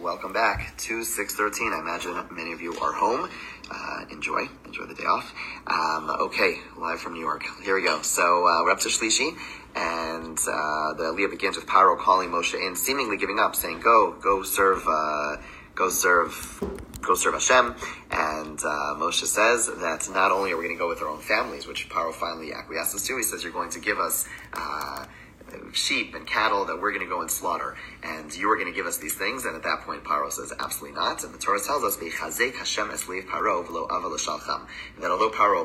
welcome back to 613. I imagine many of you are home. Enjoy the day off. Okay, live from New York. Here we go. So we're up to Shlishi, and the Aliyah begins with Paro calling Moshe in, seemingly giving up, saying, "Go serve Hashem." And Moshe says that not only are we going to go with our own families, which Paro finally acquiesces to, he says, "You're going to give us sheep and cattle that we're going to go and slaughter, and you are going to give us these things." And at that point, Paro says, absolutely not. And the Torah tells us, "V'chazek Hashem es leiv Paro v'lo ava l'shalcham," that although Paro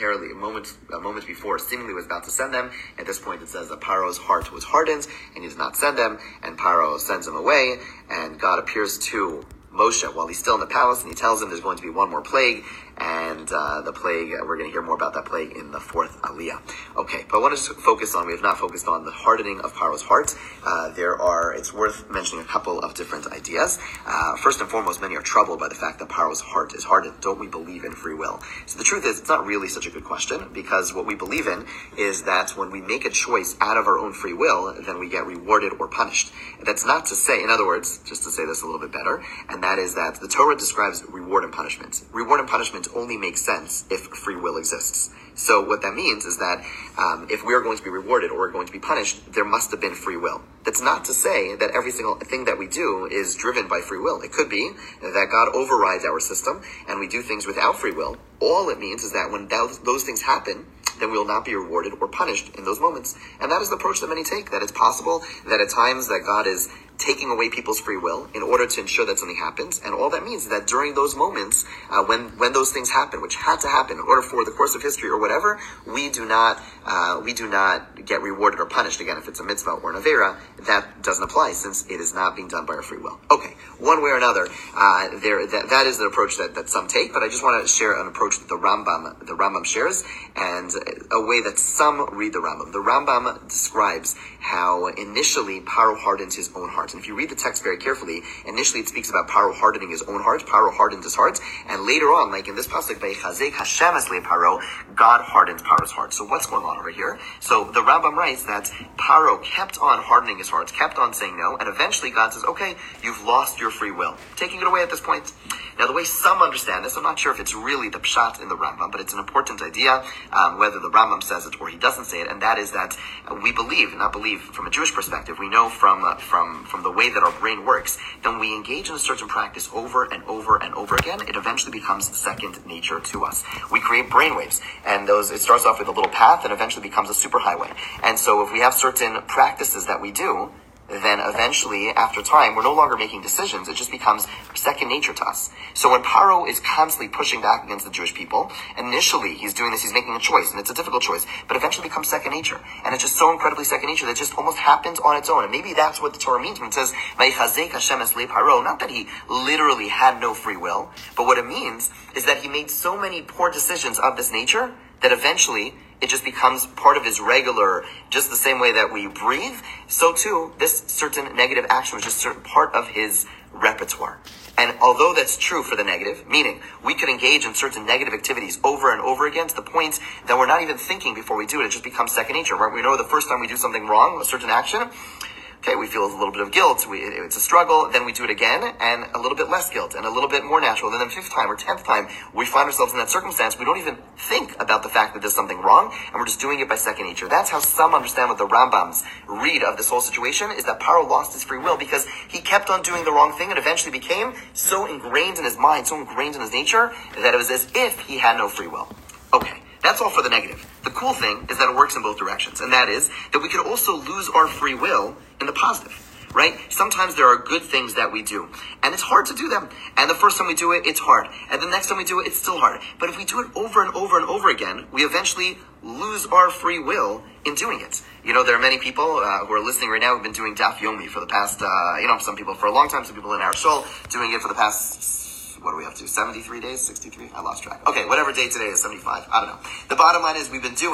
a moment before seemingly was about to send them, at this point it says that Paro's heart was hardened and he does not send them, and Paro sends them away, and God appears to Moshe while he's still in the palace, and he tells him there's going to be one more plague, and the plague, we're going to hear more about that plague in the fourth Aliyah. Okay, but I want to focus on, we have not focused on the hardening of Paro's heart. It's worth mentioning a couple of different ideas. First and foremost, many are troubled by the fact that Paro's heart is hardened. Don't we believe in free will? So the truth is, it's not really such a good question, because what we believe in is that when we make a choice out of our own free will, then we get rewarded or punished. That's not to say, in other words, just to say this a little bit better, and that is that the Torah describes reward and punishment. Reward and punishment only makes sense if free will exists. So what that means is that if we are going to be rewarded or we're going to be punished, there must have been free will. That's not to say that every single thing that we do is driven by free will. It could be that God overrides our system and we do things without free will. All it means is that when those things happen, then we will not be rewarded or punished in those moments. And that is the approach that many take, that it's possible that at times that God is taking away people's free will in order to ensure that something happens. And all that means is that during those moments, when those things happen, which had to happen in order for the course of history or whatever, we do not get rewarded or punished. Again, if it's a mitzvah or an avera, that doesn't apply since it is not being done by our free will. Okay, one way or another, that is an approach that some take, but I just want to share an approach that the Rambam shares, and a way that some read the Rambam. The Rambam describes how initially Paro hardened his own heart. And if you read the text very carefully, initially it speaks about Paro hardening his own heart. Paro hardened his heart. And later on, like in this pasuk, "V'chazek Hashem es leiv Paro," God hardens Paro's heart. So what's going on over here? So the Rambam writes that Paro kept on hardening his heart, kept on saying no, and eventually God says, okay, you've lost your free will, taking it away at this point. Now, the way some understand this, I'm not sure if it's really the pshat in the Rambam, but it's an important idea, whether the Rambam says it or he doesn't say it, and that is that we believe, not believe from a Jewish perspective, we know from the way that our brain works, then we engage in a certain practice over and over and over again, it eventually becomes second nature to us. We create brainwaves, and it starts off with a little path and eventually becomes a superhighway. And so if we have certain practices that we do, then eventually, after time, we're no longer making decisions. It just becomes second nature to us. So when Paro is constantly pushing back against the Jewish people, initially he's doing this, he's making a choice, and it's a difficult choice, but eventually becomes second nature. And it's just so incredibly second nature that it just almost happens on its own. And maybe that's what the Torah means when it says, "V'chazek Hashem es leiv Paro," not that he literally had no free will, but what it means is that he made so many poor decisions of this nature that eventually it just becomes part of his regular, just the same way that we breathe, so too, this certain negative action was just a certain part of his repertoire. And although that's true for the negative, meaning we could engage in certain negative activities over and over again to the point that we're not even thinking before we do it, it just becomes second nature, right? We know the first time we do something wrong, a certain action, okay, we feel a little bit of guilt, it's a struggle, then we do it again, and a little bit less guilt, and a little bit more natural. Then the fifth time or 10th time, we find ourselves in that circumstance, we don't even think about the fact that there's something wrong, and we're just doing it by second nature. That's how some understand what the Rambams read of this whole situation, is that Paro lost his free will because he kept on doing the wrong thing and eventually became so ingrained in his mind, so ingrained in his nature, that it was as if he had no free will. Okay. That's all for the negative. The cool thing is that it works in both directions, and that is that we could also lose our free will in the positive, right? Sometimes there are good things that we do, and it's hard to do them. And the first time we do it, it's hard. And the next time we do it, it's still hard. But if we do it over and over and over again, we eventually lose our free will in doing it. You know, there are many people who are listening right now who've been doing Daf Yomi for the past, some people for a long time, some people in our shul doing it for the past, what are we up to? 73 days? 63? I lost track. Okay, whatever day today is, 75. I don't know. The bottom line is we've been doing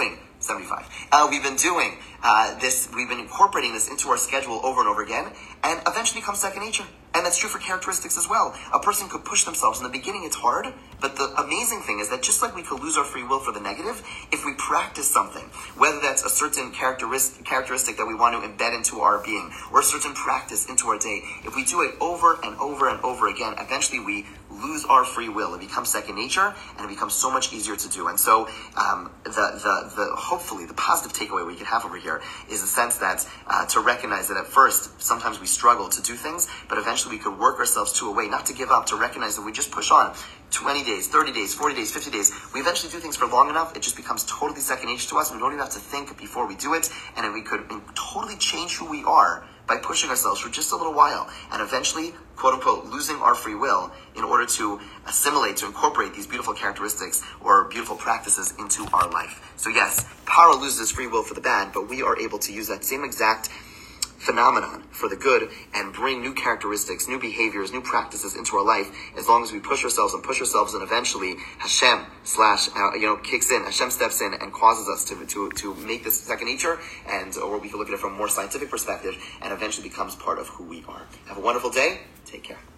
75. We've been doing this, we've been incorporating this into our schedule over and over again, and eventually becomes second nature. And that's true for characteristics as well. A person could push themselves. In the beginning, it's hard, but the amazing thing is that just like we could lose our free will for the negative, if we practice something, whether that's a certain characteristic that we want to embed into our being, or a certain practice into our day, if we do it over and over and over again, eventually we lose our free will. It becomes second nature, and it becomes so much easier to do. And so, hopefully, the positive takeaway we can have over here is the sense that to recognize that at first, sometimes we struggle to do things, but eventually we could work ourselves to a way, not to give up, to recognize that we just push on 20 days, 30 days, 40 days, 50 days. We eventually do things for long enough, it just becomes totally second nature to us, and we don't even have to think before we do it, and then we could totally change who we are by pushing ourselves for just a little while, and eventually, quote unquote, losing our free will in order to assimilate, to incorporate these beautiful characteristics or beautiful practices into our life. So yes, Paro loses free will for the bad, but we are able to use that same exact phenomenon for the good and bring new characteristics, new behaviors, new practices into our life as long as we push ourselves, and eventually Hashem kicks in, Hashem steps in and causes us to make this second nature, or we can look at it from a more scientific perspective, and eventually becomes part of who we are. Have a wonderful day. Take care.